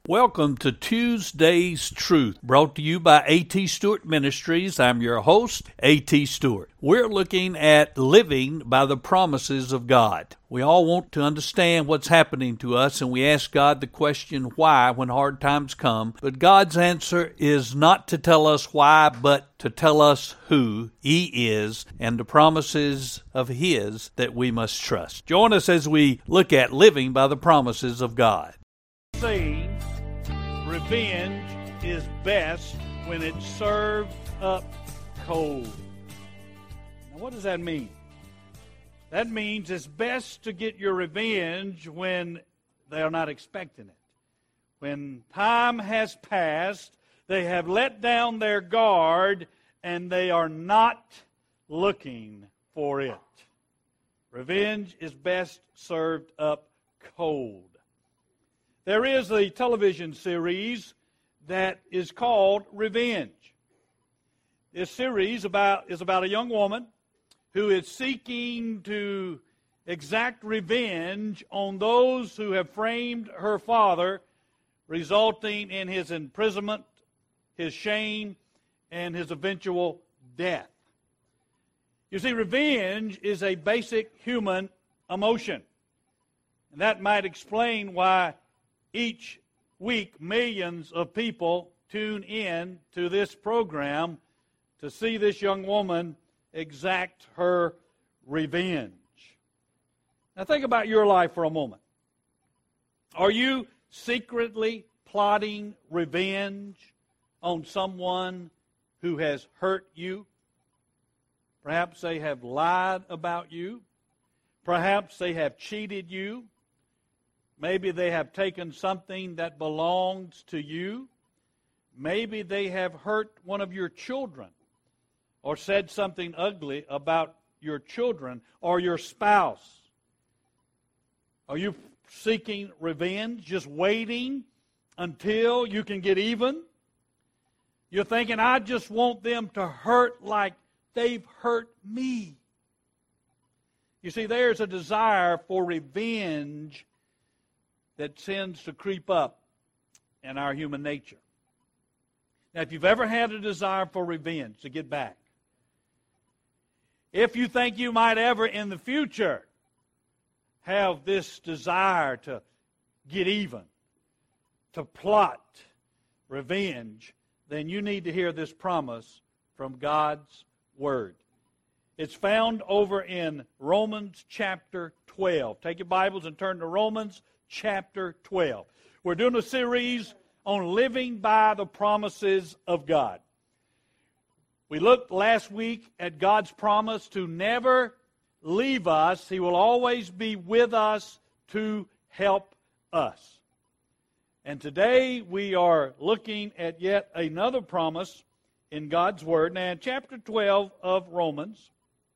Welcome to Tuesday's Truth, brought to you by A.T. Stewart Ministries. I'm your host, A.T. Stewart. We're looking at living by the promises of God. We all want to understand what's happening to us, and we ask God the question why when hard times come. But God's answer is not to tell us why, but to tell us who He is and the promises of His that we must trust. Join us as we look at living by the promises of God. Saying, revenge is best when it's served up cold. Now, what does that mean? That means it's best to get your revenge when they are not expecting it. When time has passed, they have let down their guard, and they are not looking for it. Revenge is best served up cold. There is a television series that is called Revenge. This series is about a young woman who is seeking to exact revenge on those who have framed her father, resulting in his imprisonment, his shame, and his eventual death. You see, revenge is a basic human emotion. And that might explain why each week, millions of people tune in to this program to see this young woman exact her revenge. Now think about your life for a moment. Are you secretly plotting revenge on someone who has hurt you? Perhaps they have lied about you. Perhaps they have cheated you. Maybe they have taken something that belongs to you. Maybe they have hurt one of your children or said something ugly about your children or your spouse. Are you seeking revenge, just waiting until you can get even? You're thinking, I just want them to hurt like they've hurt me. You see, there's a desire for revenge that tends to creep up in our human nature. Now, if you've ever had a desire for revenge, to get back, if you think you might ever in the future have this desire to get even, to plot revenge, then you need to hear this promise from God's Word. It's found over in Romans chapter 12. Take your Bibles and turn to Romans chapter 12. We're doing a series on living by the promises of God. We looked last week at God's promise to never leave us. He will always be with us to help us. And today we are looking at yet another promise in God's Word. Now in chapter 12 of Romans,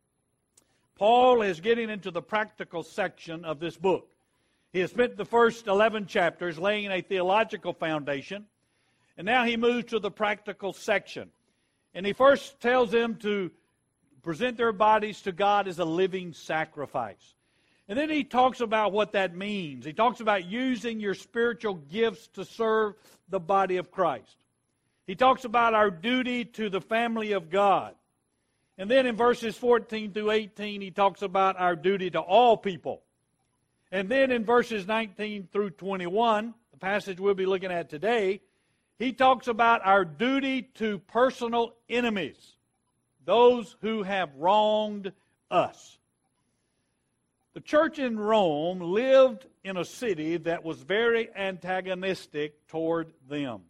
Paul is getting into the practical section of this book. He has spent the first 11 chapters laying a theological foundation, and now he moves to the practical section. And he first tells them to present their bodies to God as a living sacrifice. And then he talks about what that means. He talks about using your spiritual gifts to serve the body of Christ. He talks about our duty to the family of God. And then in verses 14 through 18, he talks about our duty to all people. And then in verses 19 through 21, the passage we'll be looking at today, he talks about our duty to personal enemies, those who have wronged us. The church in Rome lived in a city that was very antagonistic toward them.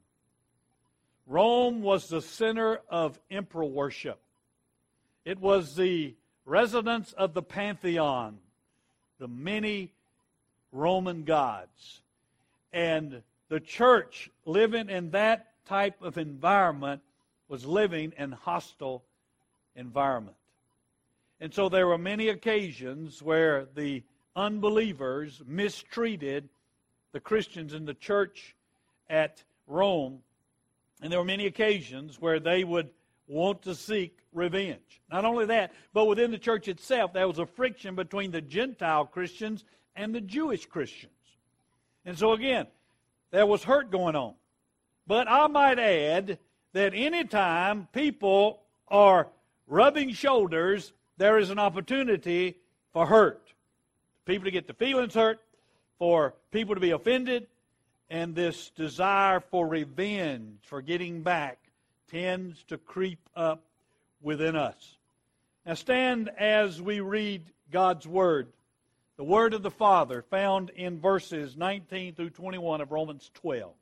Rome was the center of emperor worship. It was the residence of the pantheon, the many Roman gods. And the church living in that type of environment was living in hostile environment. And so there were many occasions where the unbelievers mistreated the Christians in the church at Rome. And there were many occasions where they would want to seek revenge. Not only that, but within the church itself, there was a friction between the Gentile Christians and the Jewish Christians. And so again, there was hurt going on. But I might add that anytime people are rubbing shoulders, there is an opportunity for hurt. People to get the feelings hurt, for people to be offended, and this desire for revenge, for getting back, tends to creep up within us. Now stand as we read God's Word, the Word of the Father, found in verses 19 through 21 of Romans 12.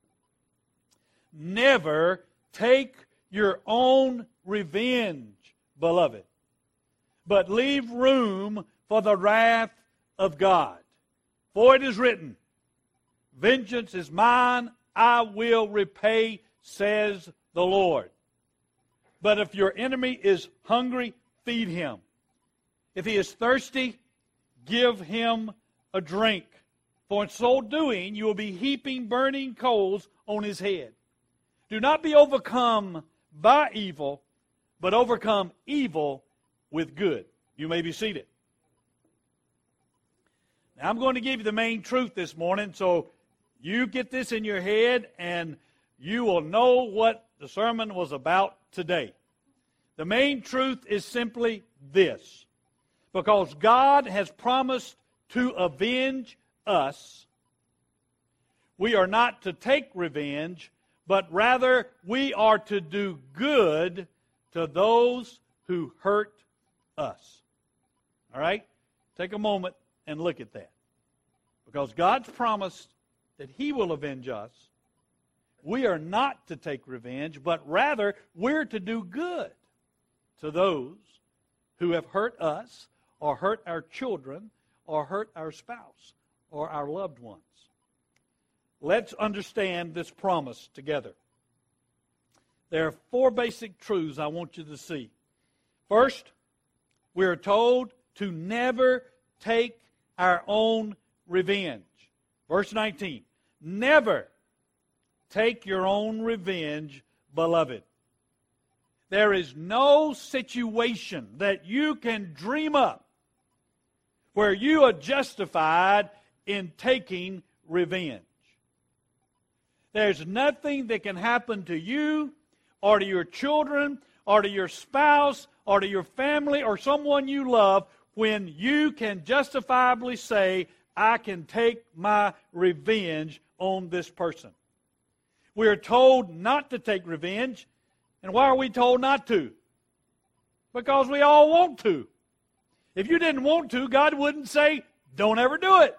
Never take your own revenge, beloved, but leave room for the wrath of God. For it is written, vengeance is mine, I will repay, says the Lord. But if your enemy is hungry, feed him. If he is thirsty, give him a drink. For in so doing, you will be heaping burning coals on his head. Do not be overcome by evil, but overcome evil with good. You may be seated. Now, I'm going to give you the main truth this morning, so you get this in your head and you will know what the sermon was about today. The main truth is simply this. Because God has promised to avenge us, we are not to take revenge, but rather we are to do good to those who hurt us. All right? Take a moment and look at that. Because God's promised that He will avenge us. We are not to take revenge, but rather we're to do good to those who have hurt us, or hurt our children, or hurt our spouse, or our loved ones. Let's understand this promise together. There are 4 basic truths I want you to see. First, we are told to never take our own revenge. Verse 19, never take your own revenge, beloved. There is no situation that you can dream up where you are justified in taking revenge. There's nothing that can happen to you or to your children or to your spouse or to your family or someone you love when you can justifiably say, I can take my revenge on this person. We are told not to take revenge. And why are we told not to? Because we all want to. If you didn't want to, God wouldn't say, don't ever do it.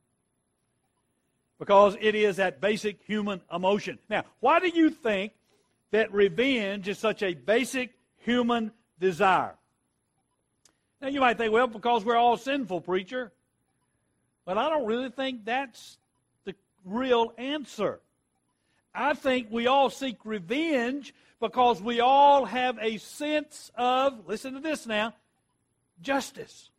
Because it is that basic human emotion. Now, why do you think that revenge is such a basic human desire? Now, you might think, well, because we're all sinful, preacher. But I don't really think that's the real answer. I think we all seek revenge because we all have a sense of, listen to this now, justice.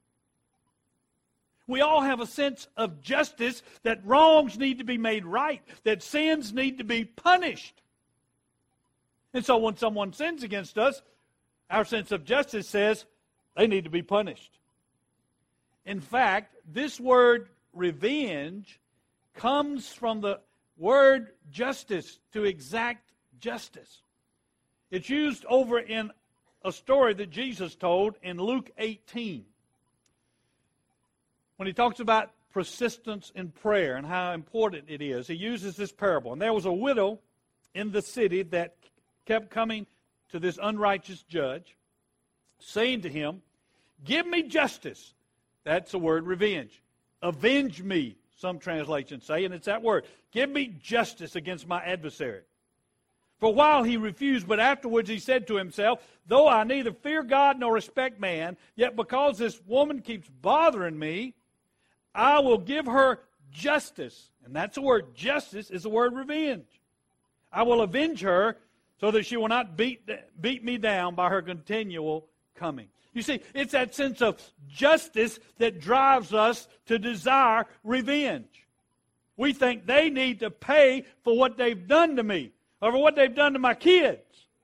We all have a sense of justice, that wrongs need to be made right, that sins need to be punished. And so when someone sins against us, our sense of justice says they need to be punished. In fact, this word revenge comes from the word justice, to exact justice. It's used over in a story that Jesus told in Luke 18. When he talks about persistence in prayer and how important it is, he uses this parable. And there was a widow in the city that kept coming to this unrighteous judge, saying to him, give me justice. That's the word revenge. Avenge me, some translations say, and it's that word. Give me justice against my adversary. For a while he refused, but afterwards he said to himself, though I neither fear God nor respect man, yet because this woman keeps bothering me, I will give her justice. And that's the word. Justice is the word revenge. I will avenge her so that she will not beat me down by her continual coming. You see, it's that sense of justice that drives us to desire revenge. We think they need to pay for what they've done to me or for what they've done to my kids.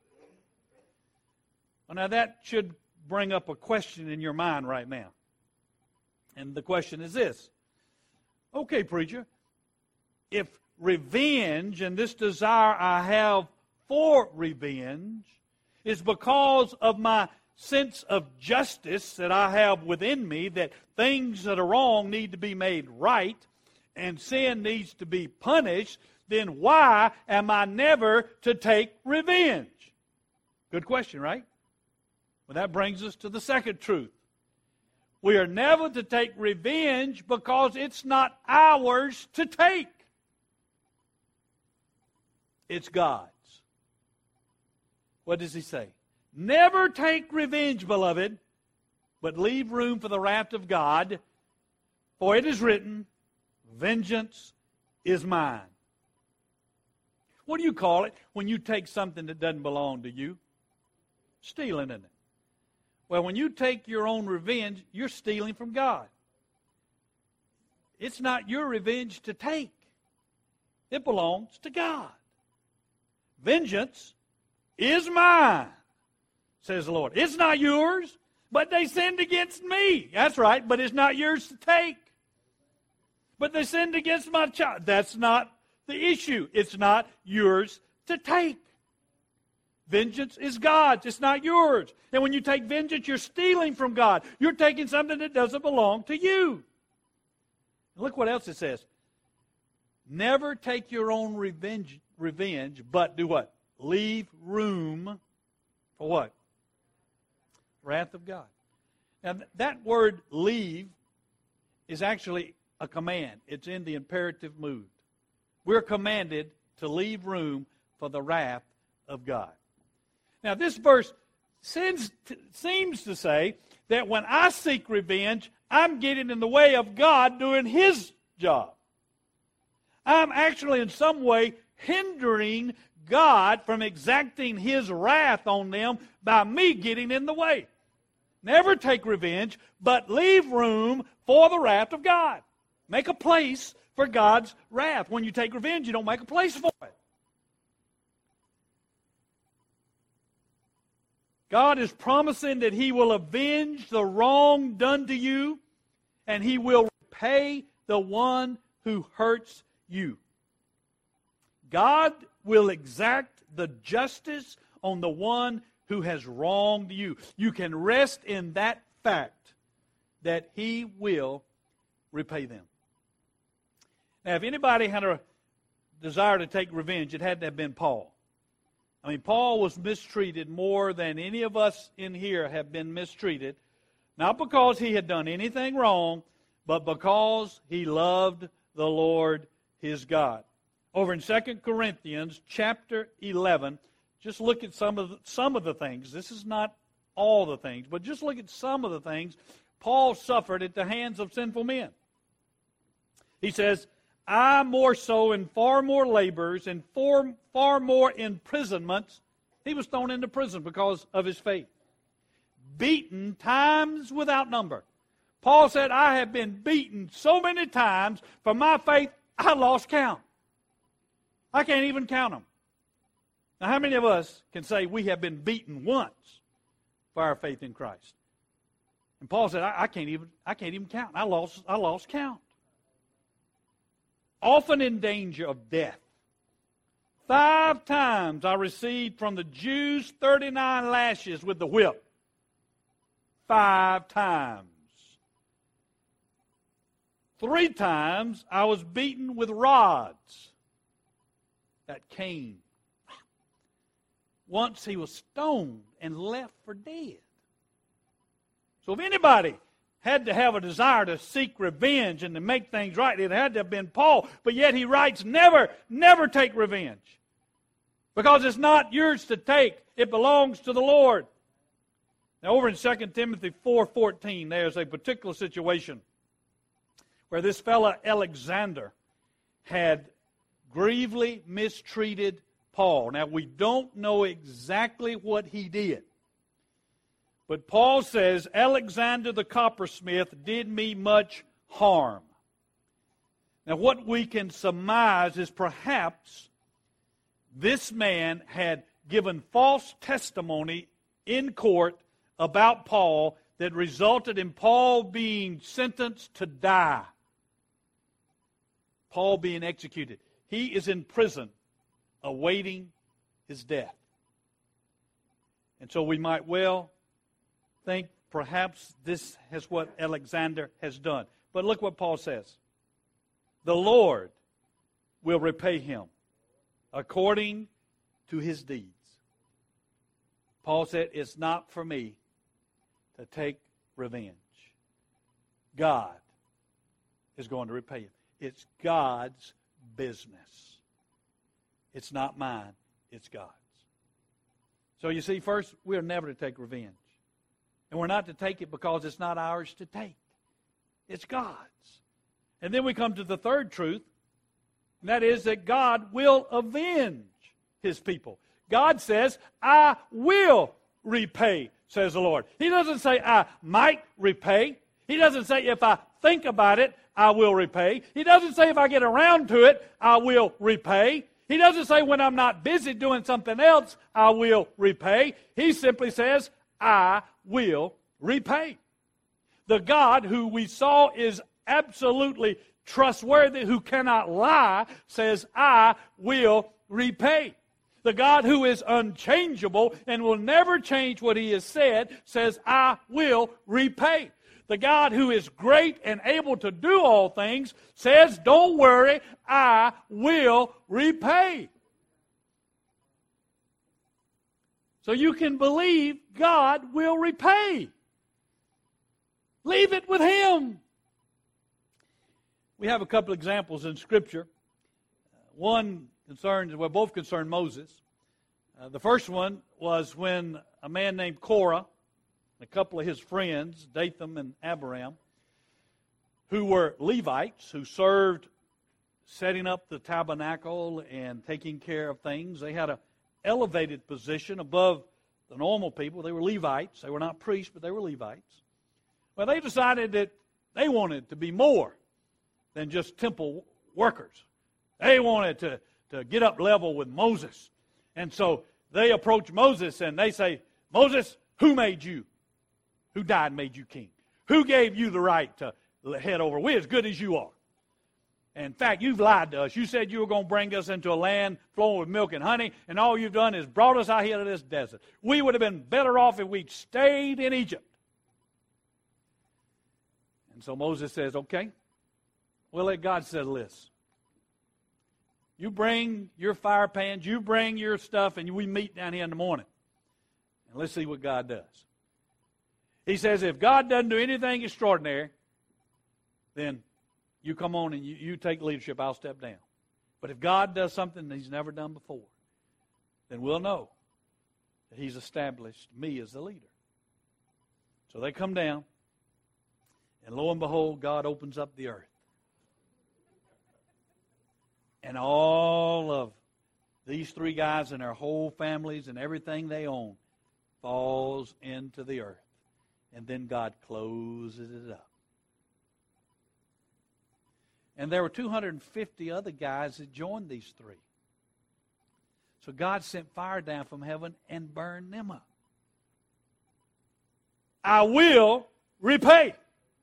Well, now that should bring up a question in your mind right now. And the question is this. Okay, preacher, if revenge and this desire I have for revenge is because of my sense of justice that I have within me, that things that are wrong need to be made right and sin needs to be punished, then why am I never to take revenge? Good question, right? Well, that brings us to the second truth. We are never to take revenge because it's not ours to take. It's God's. What does he say? Never take revenge, beloved, but leave room for the wrath of God, for it is written, vengeance is mine. What do you call it when you take something that doesn't belong to you? Stealing, isn't it? Well, when you take your own revenge, you're stealing from God. It's not your revenge to take. It belongs to God. Vengeance is mine, says the Lord. It's not yours, but they sinned against me. That's right, but it's not yours to take. But they sinned against my child. That's not the issue. It's not yours to take. Vengeance is God's. It's not yours. And when you take vengeance, you're stealing from God. You're taking something that doesn't belong to you. And look what else it says. Never take your own revenge, but do what? Leave room for what? Wrath of God. Now, that word leave is actually a command. It's in the imperative mood. We're commanded to leave room for the wrath of God. Now, this verse seems to say that when I seek revenge, I'm getting in the way of God doing His job. I'm actually in some way hindering God from exacting His wrath on them by me getting in the way. Never take revenge, but leave room for the wrath of God. Make a place for God's wrath. When you take revenge, you don't make a place for it. God is promising that He will avenge the wrong done to you, and He will repay the one who hurts you. God will exact the justice on the one who has wronged you. You can rest in that fact that He will repay them. Now, if anybody had a desire to take revenge, it had to have been Paul. I mean, Paul was mistreated more than any of us in here have been mistreated, not because he had done anything wrong, but because he loved the Lord his God. Over in 2 Corinthians chapter 11, just look at some of the things. This is not all the things, but just look at some of the things Paul suffered at the hands of sinful men. He says, I more so in far more labors and far more imprisonments. He was thrown into prison because of his faith. Beaten times without number. Paul said, I have been beaten so many times for my faith, I lost count. I can't even count them. Now, how many of us can say we have been beaten once for our faith in Christ? And Paul said, I can't even count. I lost count. Often in danger of death. 5 times I received from the Jews 39 lashes with the whip. 5 times. 3 times I was beaten with rods. That cane. Once he was stoned and left for dead. So if anybody had to have a desire to seek revenge and to make things right, it had to have been Paul. But yet he writes, never take revenge. Because it's not yours to take. It belongs to the Lord. Now over in 2 Timothy 4:14, there's a particular situation where this fellow Alexander had grievously mistreated Paul. Now we don't know exactly what he did. But Paul says, Alexander the coppersmith did me much harm. Now what we can surmise is perhaps this man had given false testimony in court about Paul that resulted in Paul being sentenced to die. Paul being executed. He is in prison awaiting his death. And so we might well think perhaps this is what Alexander has done. But look what Paul says. The Lord will repay him according to his deeds. Paul said, it's not for me to take revenge. God is going to repay him. It's God's business. It's not mine, it's God's. So you see, first, we're never to take revenge. And we're not to take it because it's not ours to take. It's God's. And then we come to the third truth, and that is that God will avenge his people. God says, I will repay, says the Lord. He doesn't say, I might repay. He doesn't say, if I think about it, I will repay. He doesn't say, if I get around to it, I will repay. He doesn't say, when I'm not busy doing something else, I will repay. He simply says, I will repay. The God who we saw is absolutely trustworthy, who cannot lie, says, I will repay. The God who is unchangeable and will never change what he has said, says, I will repay. The God who is great and able to do all things says, don't worry, I will repay. So you can believe God will repay. Leave it with him. We have a couple examples in Scripture. Both concern Moses. The first one was when a man named Korah, a couple of his friends, Dathan and Abiram, who were Levites, who served setting up the tabernacle and taking care of things. They had an elevated position above the normal people. They were Levites. They were not priests, but they were Levites. Well, they decided that they wanted to be more than just temple workers. They wanted to get up level with Moses. And so they approach Moses and they say, Moses, who made you? Who died and made you king? Who gave you the right to head over? We're as good as you are. In fact, you've lied to us. You said you were going to bring us into a land flowing with milk and honey, and all you've done is brought us out here to this desert. We would have been better off if we'd stayed in Egypt. And so Moses says, okay, we'll let God settle this. You bring your fire pans, you bring your stuff, and we meet down here in the morning. And let's see what God does. He says, if God doesn't do anything extraordinary, then you come on and you take leadership, I'll step down. But if God does something that he's never done before, then we'll know that he's established me as the leader. So they come down, and lo and behold, God opens up the earth. And all of these three guys and their whole families and everything they own falls into the earth. And then God closes it up. And there were 250 other guys that joined these three. So God sent fire down from heaven and burned them up. I will repay.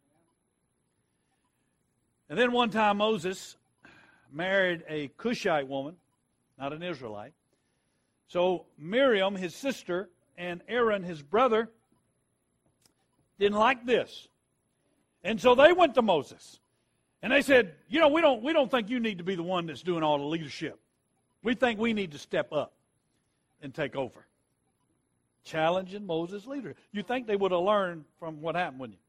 And then one time Moses married a Cushite woman, not an Israelite. So Miriam, his sister, and Aaron, his brother, didn't like this. And so they went to Moses. And they said, we don't think you need to be the one that's doing all the leadership. We think we need to step up and take over. Challenging Moses' leadership. You think they would have learned from what happened, wouldn't you?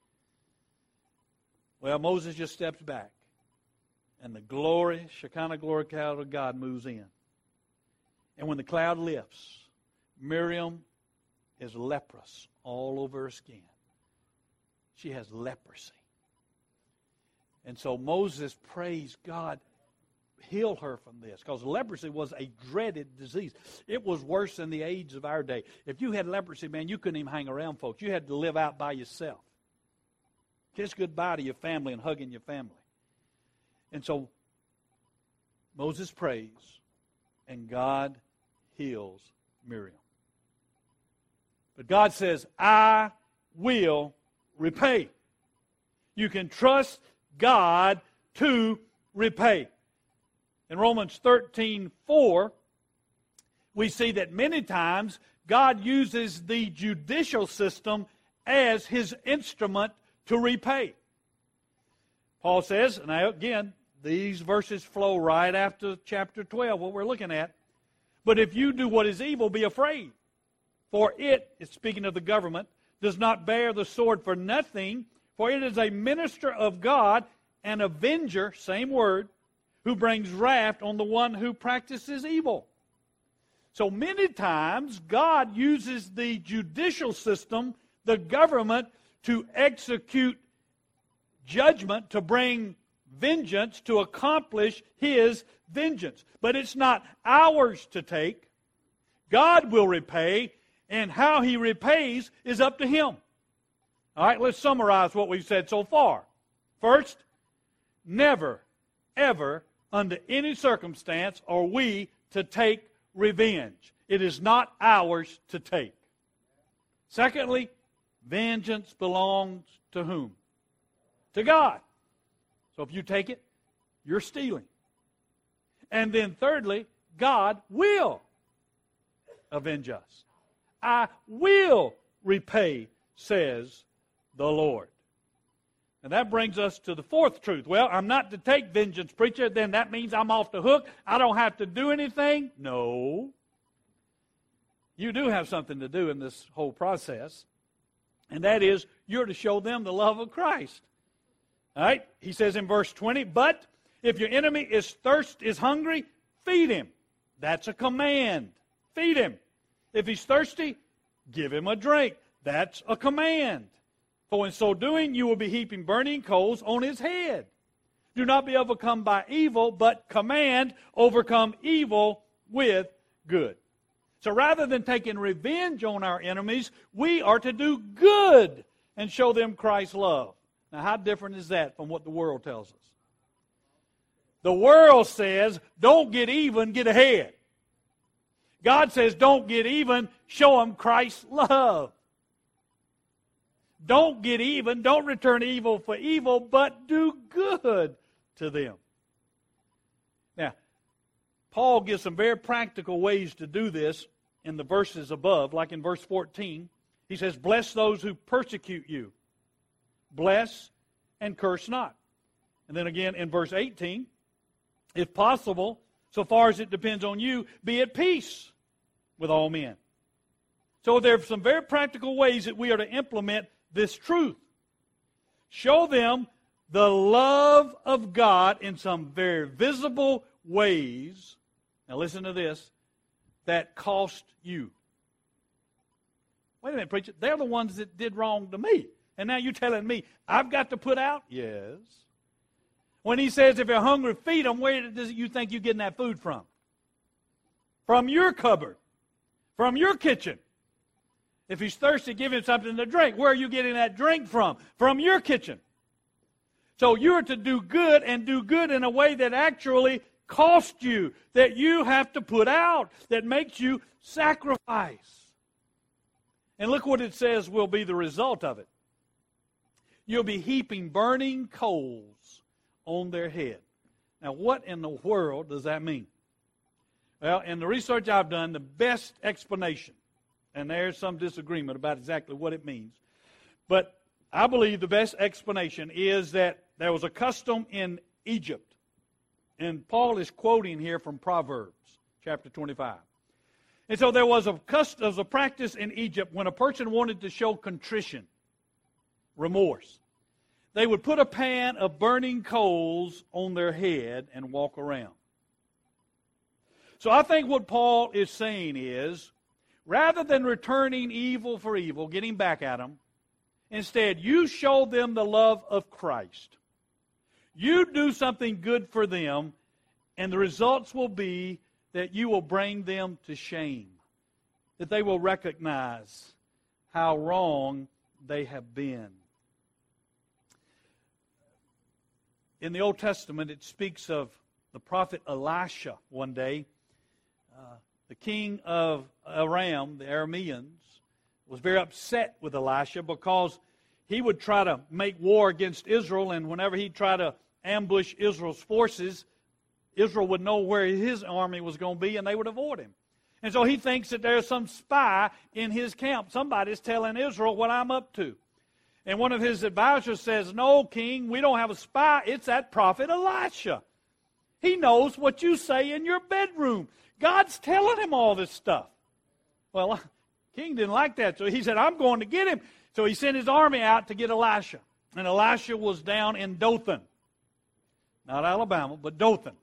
Well, Moses just steps back. And the glory, Shekinah glory cloud of God moves in. And when the cloud lifts, Miriam is leprous all over her skin. She has leprosy. And so Moses prays, God, heal her from this. Because leprosy was a dreaded disease. It was worse than the AIDS of our day. If you had leprosy, man, you couldn't even hang around folks. You had to live out by yourself. Kiss goodbye to your family and hugging your family. And so Moses prays, and God heals Miriam. But God says, I will repay. You can trust God to repay. In Romans 13:4, we see that many times God uses the judicial system as His instrument to repay. Paul says, now again, these verses flow right after chapter 12, what we're looking at. But if you do what is evil, be afraid. For it, it's speaking of the government, does not bear the sword for nothing, for it is a minister of God, an avenger, same word, who brings wrath on the one who practices evil. So many times, God uses the judicial system, the government, to execute judgment, to bring vengeance, to accomplish His vengeance. But it's not ours to take. God will repay, and how He repays is up to Him. All right, let's summarize what we've said so far. First, never, ever, under any circumstance, are we to take revenge. It is not ours to take. Secondly, vengeance belongs to whom? To God. So if you take it, you're stealing. And then thirdly, God will avenge us. I will repay, says the Lord. And that brings us to the fourth truth. Well, I'm not to take vengeance, preacher. Then that means I'm off the hook. I don't have to do anything. No. You do have something to do in this whole process. And that is, you're to show them the love of Christ. All right? He says in verse 20, but if your enemy is hungry, feed him. That's a command. Feed him. If he's thirsty, give him a drink. That's a command. For in so doing, you will be heaping burning coals on his head. Do not be overcome by evil, but overcome evil with good. So rather than taking revenge on our enemies, we are to do good and show them Christ's love. Now, how different is that from what the world tells us? The world says, don't get even, get ahead. God says, don't get even, show them Christ's love. Don't get even, don't return evil for evil, but do good to them. Now, Paul gives some very practical ways to do this in the verses above, like in verse 14. He says, bless those who persecute you. Bless and curse not. And then again in verse 18, if possible, so far as it depends on you, be at peace with all men. So there are some very practical ways that we are to implement this truth. Show them the love of God in some very visible ways. Now listen to this. That cost you. Wait a minute, preacher. They're the ones that did wrong to me. And now you're telling me I've got to put out? Yes. When he says if you're hungry, feed them, where does you think you're getting that food from? From your cupboard. From your kitchen. If he's thirsty, give him something to drink. Where are you getting that drink from? From your kitchen. So you're to do good and do good in a way that actually costs you, that you have to put out, that makes you sacrifice. And look what it says will be the result of it. You'll be heaping burning coals on their head. Now, what in the world does that mean? Well, in the research I've done, the best explanation, and there's some disagreement about exactly what it means, but I believe the best explanation is that there was a custom in Egypt, and Paul is quoting here from Proverbs chapter 25. And so there was a practice in Egypt when a person wanted to show contrition, remorse. They would put a pan of burning coals on their head and walk around. So I think what Paul is saying is, rather than returning evil for evil, getting back at them, instead you show them the love of Christ. You do something good for them, and the results will be that you will bring them to shame, that they will recognize how wrong they have been. In the Old Testament, it speaks of the prophet Elisha one day. The king of Aram, the Arameans, was very upset with Elisha because he would try to make war against Israel, and whenever he'd try to ambush Israel's forces, Israel would know where his army was going to be and they would avoid him. And so he thinks that there's some spy in his camp. Somebody's telling Israel what I'm up to. And one of his advisors says, no, king, we don't have a spy. It's that prophet Elisha. He knows what you say in your bedroom. God's telling him all this stuff. Well, king didn't like that, so he said, I'm going to get him. So he sent his army out to get Elisha. And Elisha was down in Dothan. Not Alabama, but Dothan.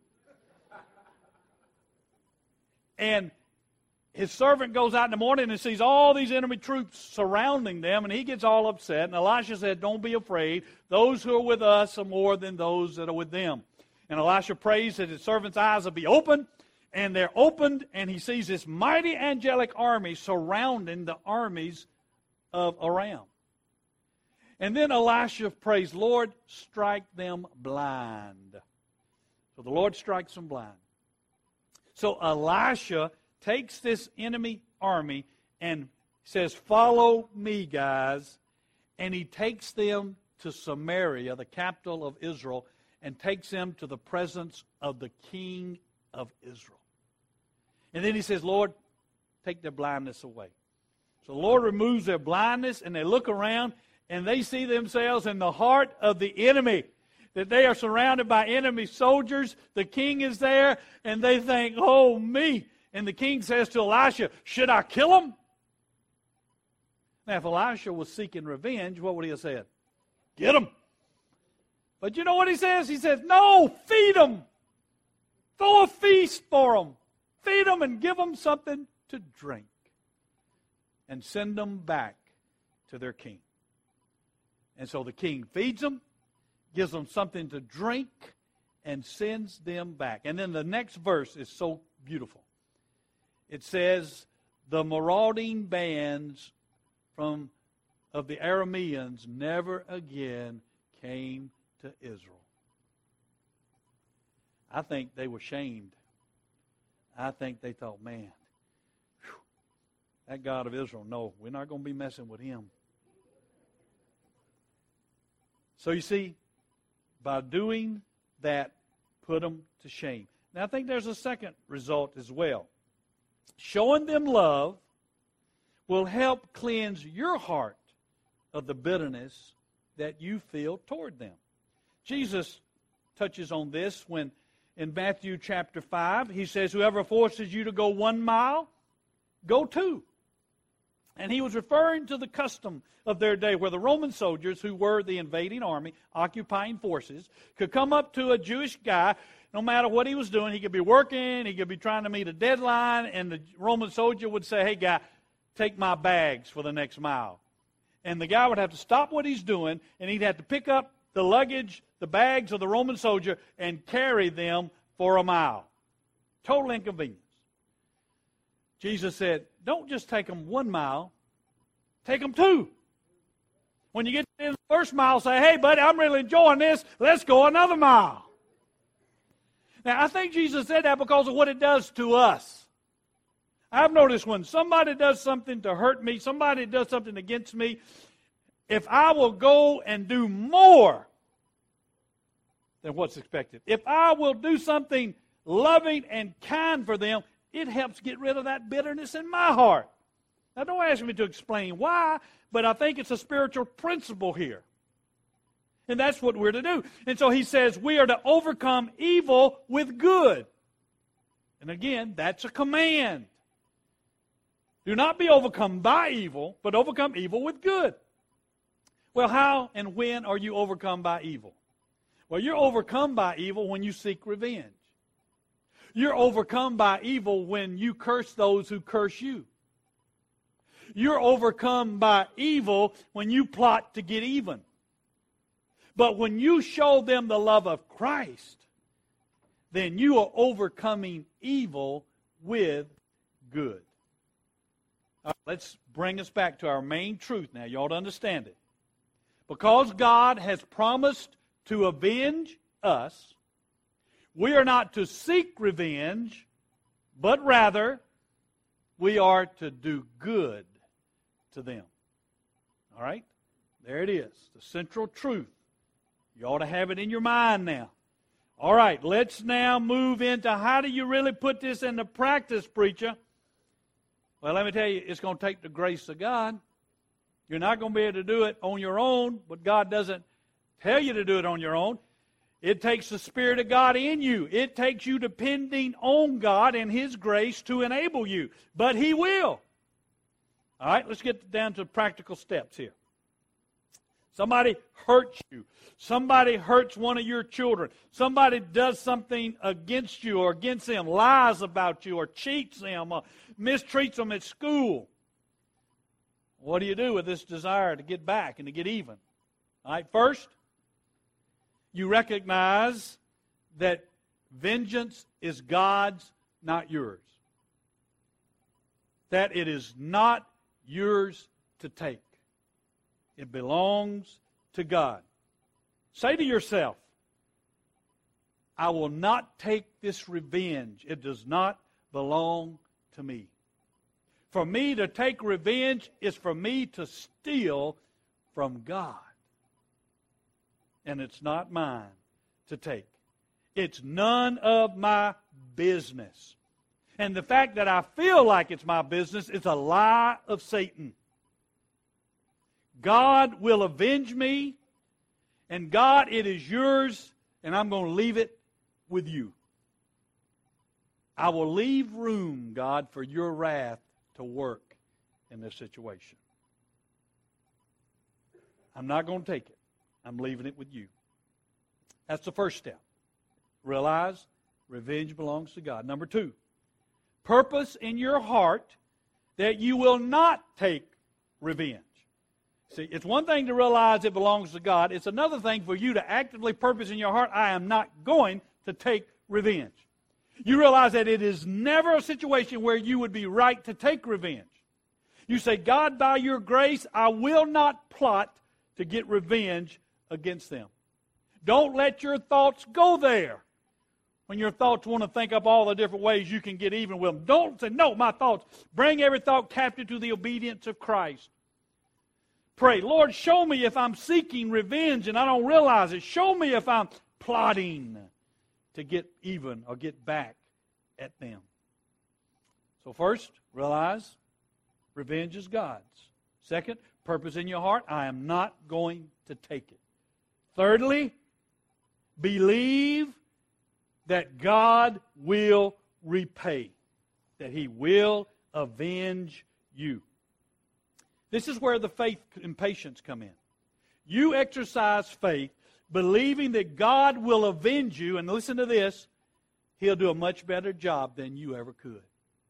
And his servant goes out in the morning and sees all these enemy troops surrounding them, and he gets all upset. And Elisha said, don't be afraid. Those who are with us are more than those that are with them. And Elisha prays that his servant's eyes will be open, and they're opened, and he sees this mighty angelic army surrounding the armies of Aram. And then Elisha prays, Lord, strike them blind. So the Lord strikes them blind. So Elisha takes this enemy army and says, follow me, guys. And he takes them to Samaria, the capital of Israel, and takes them to the presence of the king of Israel. And then he says, Lord, take their blindness away. So the Lord removes their blindness, and they look around, and they see themselves in the heart of the enemy, that they are surrounded by enemy soldiers. The king is there, and they think, oh, me. And the king says to Elisha, should I kill him? Now, if Elisha was seeking revenge, what would he have said? Get him. But you know what he says? He says, no, feed them. Throw a feast for them. Feed them and give them something to drink. And send them back to their king. And so the king feeds them, gives them something to drink, and sends them back. And then the next verse is so beautiful. It says, the marauding bands of the Arameans never again came to Israel. I think they were shamed. I think they thought, man, that God of Israel, no, we're not going to be messing with him. So you see, by doing that, put them to shame. Now I think there's a second result as well. Showing them love will help cleanse your heart of the bitterness that you feel toward them. Jesus touches on this when in Matthew chapter 5, he says, whoever forces you to go 1 mile, go 2. And he was referring to the custom of their day where the Roman soldiers, who were the invading army, occupying forces, could come up to a Jewish guy, no matter what he was doing. He could be working, he could be trying to meet a deadline, and the Roman soldier would say, hey, guy, take my bags for the next mile. And the guy would have to stop what he's doing, and he'd have to pick up the luggage, the bags of the Roman soldier, and carry them for a mile. Total inconvenience. Jesus said, don't just take them 1 mile, take them 2. When you get to the end of the first mile, say, hey, buddy, I'm really enjoying this. Let's go another mile. Now, I think Jesus said that because of what it does to us. I've noticed when somebody does something to hurt me, somebody does something against me, if I will go and do more than what's expected, if I will do something loving and kind for them, it helps get rid of that bitterness in my heart. Now, don't ask me to explain why, but I think it's a spiritual principle here. And that's what we're to do. And so he says we are to overcome evil with good. And again, that's a command. Do not be overcome by evil, but overcome evil with good. Well, how and when are you overcome by evil? Well, you're overcome by evil when you seek revenge. You're overcome by evil when you curse those who curse you. You're overcome by evil when you plot to get even. But when you show them the love of Christ, then you are overcoming evil with good. Let's bring us back to our main truth now. You ought to understand it. Because God has promised to avenge us, we are not to seek revenge, but rather we are to do good to them. All right? There it is, the central truth. You ought to have it in your mind now. All right, let's now move into how do you really put this into practice, preacher? Well, let me tell you, it's going to take the grace of God. You're not going to be able to do it on your own, but God doesn't tell you to do it on your own. It takes the Spirit of God in you. It takes you depending on God and His grace to enable you. But He will. All right, let's get down to practical steps here. Somebody hurts you. Somebody hurts one of your children. Somebody does something against you or against them, lies about you or cheats them or mistreats them at school. What do you do with this desire to get back and to get even? All right, first, you recognize that vengeance is God's, not yours. That it is not yours to take. It belongs to God. Say to yourself, I will not take this revenge. It does not belong to me. For me to take revenge is for me to steal from God. And it's not mine to take. It's none of my business. And the fact that I feel like it's my business is a lie of Satan. God will avenge me, and God, it is yours, and I'm going to leave it with you. I will leave room, God, for your wrath to work in this situation. I'm not going to take it. I'm leaving it with you. That's the first step. Realize revenge belongs to God. Number 2, purpose in your heart that you will not take revenge. See, it's one thing to realize it belongs to God. It's another thing for you to actively purpose in your heart, I am not going to take revenge. You realize that it is never a situation where you would be right to take revenge. You say, God, by your grace, I will not plot to get revenge against them. Don't let your thoughts go there. When your thoughts want to think up all the different ways you can get even with them. Don't say, no, my thoughts. Bring every thought captive to the obedience of Christ. Pray, Lord, show me if I'm seeking revenge and I don't realize it. Show me if I'm plotting to get even or get back at them. So first, realize revenge is God's. Second, purpose in your heart, I am not going to take it. Thirdly, believe that God will repay, that He will avenge you. This is where the faith and patience come in. You exercise faith, believing that God will avenge you, and listen to this, He'll do a much better job than you ever could.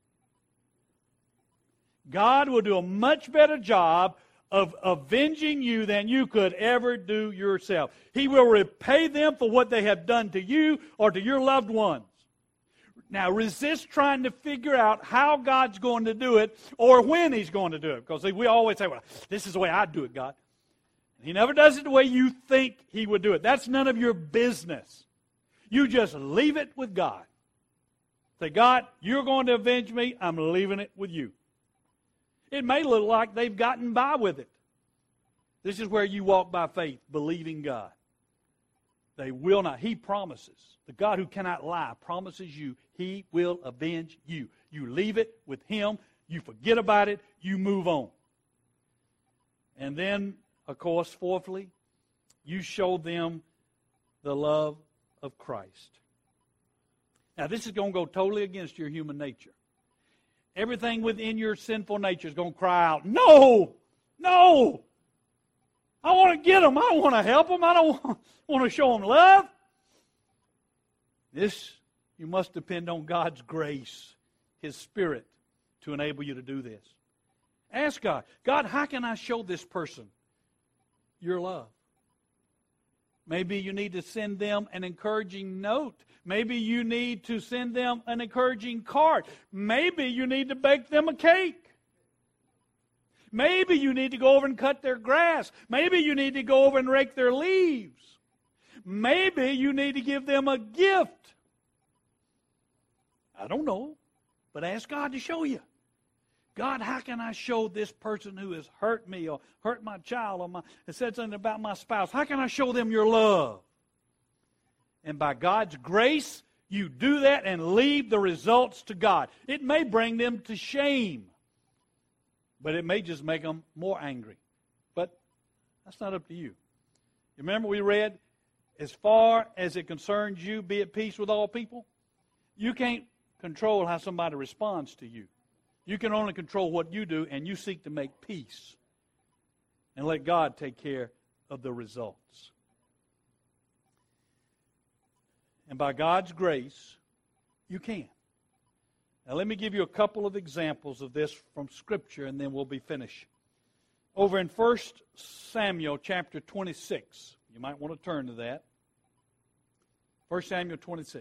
God will do a much better job of avenging you than you could ever do yourself. He will repay them for what they have done to you or to your loved ones. Now, resist trying to figure out how God's going to do it or when He's going to do it. Because we always say, well, this is the way I do it, God. He never does it the way you think He would do it. That's none of your business. You just leave it with God. Say, God, you're going to avenge me. I'm leaving it with you. It may look like they've gotten by with it. This is where you walk by faith, believing God. They will not. He promises. The God who cannot lie promises you He will avenge you. You leave it with Him. You forget about it. You move on. And then, of course, fourthly, you show them the love of Christ. Now, this is going to go totally against your human nature. Everything within your sinful nature is going to cry out, no, no. I want to get them. I want to help them. I don't want to show them love. This, you must depend on God's grace, His Spirit, to enable you to do this. Ask God, God, how can I show this person your love? Maybe you need to send them an encouraging note. Maybe you need to send them an encouraging card. Maybe you need to bake them a cake. Maybe you need to go over and cut their grass. Maybe you need to go over and rake their leaves. Maybe you need to give them a gift. I don't know, but ask God to show you. God, how can I show this person who has hurt me or hurt my child or said something about my spouse? How can I show them your love? And by God's grace, you do that and leave the results to God. It may bring them to shame, but it may just make them more angry. But that's not up to you. You remember we read, as far as it concerns you, be at peace with all people? You can't control how somebody responds to you. You can only control what you do, and you seek to make peace. And let God take care of the results. And by God's grace, you can. Now let me give you a couple of examples of this from Scripture, and then we'll be finished. Over in 1 Samuel chapter 26. You might want to turn to that. 1 Samuel 26.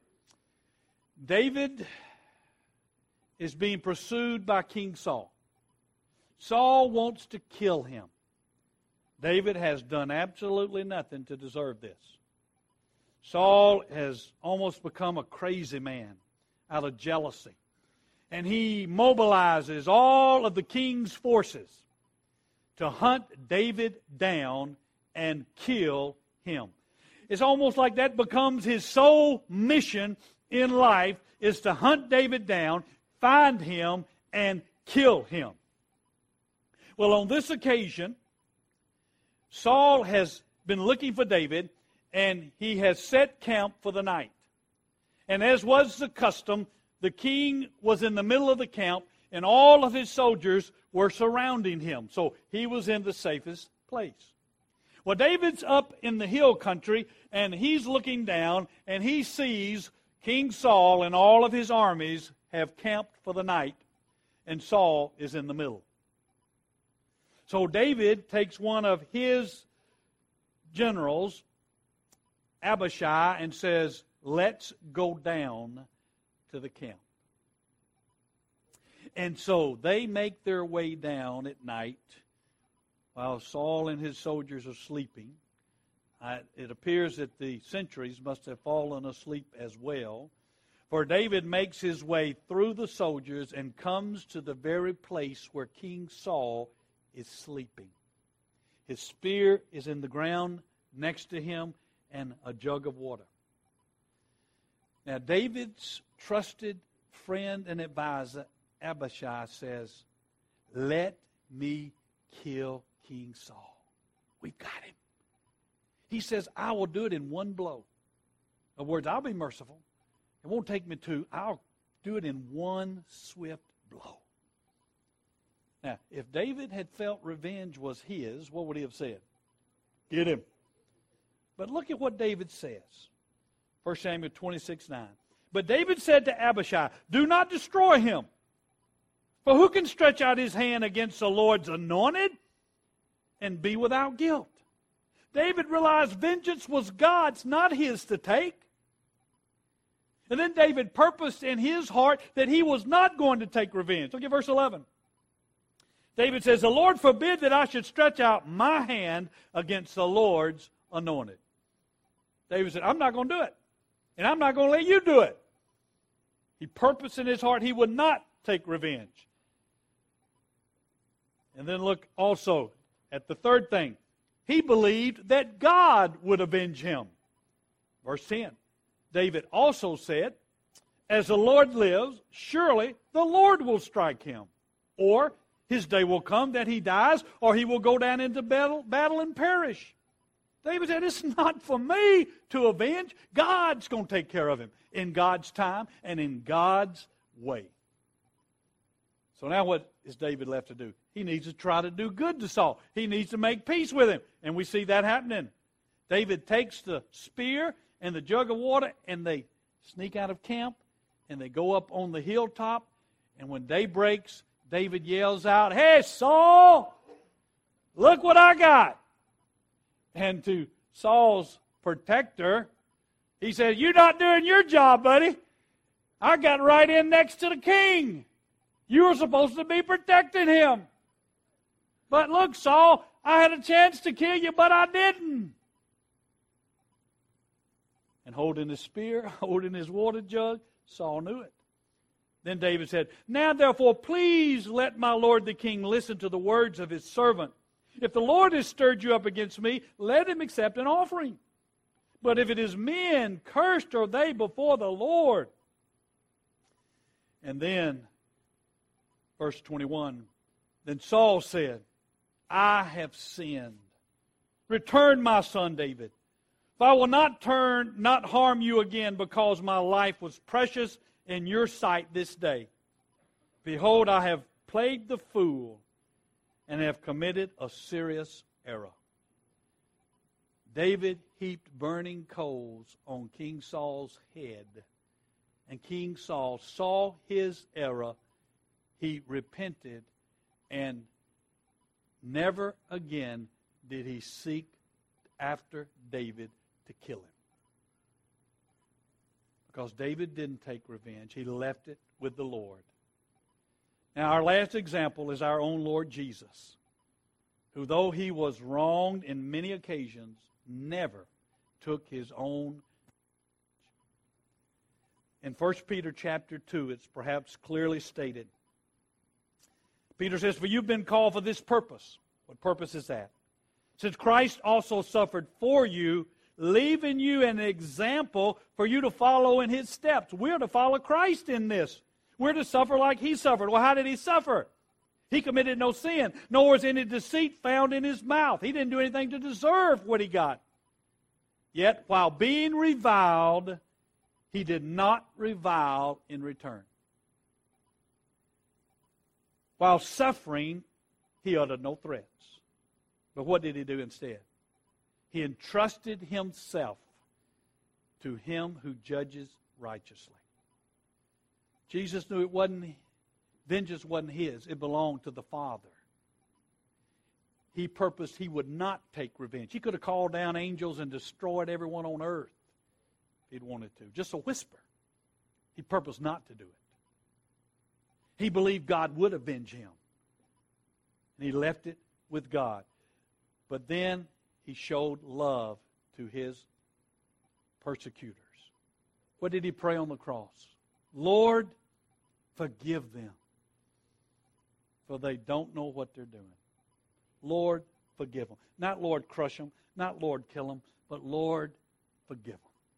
David is being pursued by King Saul. Saul wants to kill him. David has done absolutely nothing to deserve this. Saul has almost become a crazy man out of jealousy. And he mobilizes all of the king's forces to hunt David down and kill him. It's almost like that becomes his sole mission in life, is to hunt David down, find him, and kill him. Well, on this occasion, Saul has been looking for David, and he has set camp for the night. And as was the custom, the king was in the middle of the camp, and all of his soldiers were surrounding him. So he was in the safest place. Well, David's up in the hill country, and he's looking down, and he sees King Saul and all of his armies have camped for the night, and Saul is in the middle. So David takes one of his generals, Abishai, and says, let's go down to the camp. And so they make their way down at night while Saul and his soldiers are sleeping. It appears that the sentries must have fallen asleep as well. For David makes his way through the soldiers and comes to the very place where King Saul is sleeping. His spear is in the ground next to him and a jug of water. Now David's trusted friend and advisor, Abishai, says, let me kill King Saul. We've got him. He says, I will do it in one blow. In other words, I'll be merciful. It won't take me two. I'll do it in one swift blow. Now, if David had felt revenge was his, what would he have said? Get him. But look at what David says. 1 Samuel 26:9. But David said to Abishai, do not destroy him. For who can stretch out his hand against the Lord's anointed and be without guilt? David realized vengeance was God's, not his to take. And then David purposed in his heart that he was not going to take revenge. Look at verse 11. David says, the Lord forbid that I should stretch out my hand against the Lord's anointed. David said, I'm not going to do it. And I'm not going to let you do it. He purposed in his heart he would not take revenge. And then look also at the third thing. He believed that God would avenge him. Verse 10. David also said, as the Lord lives, surely the Lord will strike him. Or his day will come that he dies, or he will go down into battle and perish. David said, it's not for me to avenge. God's going to take care of him in God's time and in God's way. So now what is David left to do? He needs to try to do good to Saul. He needs to make peace with him. And we see that happening. David takes the spear and the jug of water, and they sneak out of camp, and they go up on the hilltop. And when day breaks, David yells out, hey, Saul, look what I got. And to Saul's protector, he said, you're not doing your job, buddy. I got right in next to the king. You were supposed to be protecting him. But look, Saul, I had a chance to kill you, but I didn't. And holding his spear, holding his water jug, Saul knew it. Then David said, now therefore, please let my lord the king listen to the words of his servant. If the Lord has stirred you up against me, let him accept an offering. But if it is men, cursed are they before the Lord. And then, verse 21, then Saul said, I have sinned. Return, my son David. For I will not harm you again, because my life was precious in your sight this day. Behold, I have played the fool and have committed a serious error. David heaped burning coals on King Saul's head, and King Saul saw his error. He repented, and never again did he seek after David to kill him. Because David didn't take revenge. He left it with the Lord. Now, our last example is our own Lord Jesus, who, though he was wronged in many occasions, never took his own. In 1 Peter chapter 2, it's perhaps clearly stated. Peter says, for you've been called for this purpose. What purpose is that? Since Christ also suffered for you, leaving you an example for you to follow in his steps. We're to follow Christ in this. We're to suffer like he suffered. Well, how did he suffer? He committed no sin, nor was any deceit found in his mouth. He didn't do anything to deserve what he got. Yet, while being reviled, he did not revile in return. While suffering, he uttered no threats. But what did he do instead? He entrusted himself to him who judges righteously. Jesus knew vengeance wasn't his. It belonged to the Father. He purposed he would not take revenge. He could have called down angels and destroyed everyone on earth if he'd wanted to. Just a whisper. He purposed not to do it. He believed God would avenge him. And he left it with God. But then he showed love to his persecutors. What did he pray on the cross? Lord, forgive them, for they don't know what they're doing. Lord, forgive them. Not Lord, crush them. Not Lord, kill them. But Lord, forgive them.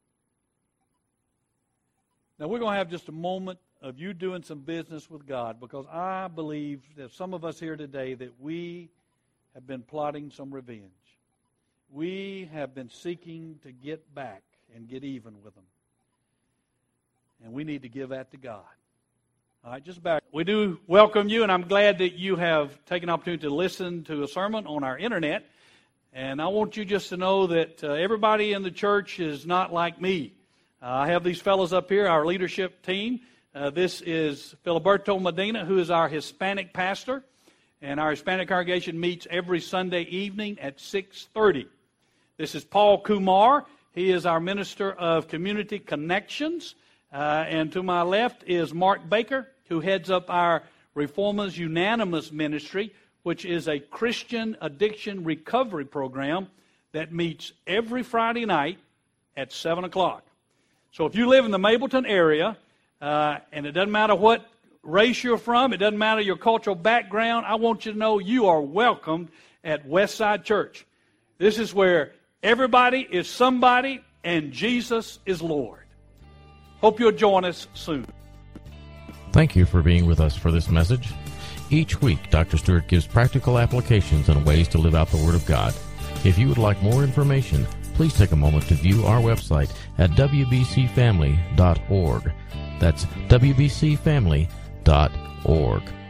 Now we're going to have just a moment of you doing some business with God, because I believe that some of us here today that we have been plotting some revenge. We have been seeking to get back and get even with them. And we need to give that to God. All right, just back. We do welcome you, and I'm glad that you have taken an opportunity to listen to a sermon on our internet. And I want you just to know that everybody in the church is not like me. I have these fellows up here, our leadership team. This is Filiberto Medina, who is our Hispanic pastor. And our Hispanic congregation meets every Sunday evening at 6:30. This is Paul Kumar. He is our Minister of Community Connections. And to my left is Mark Baker, who heads up our Reformers Unanimous Ministry, which is a Christian addiction recovery program that meets every Friday night at 7 o'clock. So if you live in the Mableton area, and it doesn't matter what race you're from, it doesn't matter your cultural background, I want you to know you are welcomed at Westside Church. This is where everybody is somebody and Jesus is Lord. Hope you'll join us soon. Thank you for being with us for this message. Each week, Dr. Stewart gives practical applications and ways to live out the Word of God. If you would like more information, please take a moment to view our website at wbcfamily.org. That's wbcfamily.org.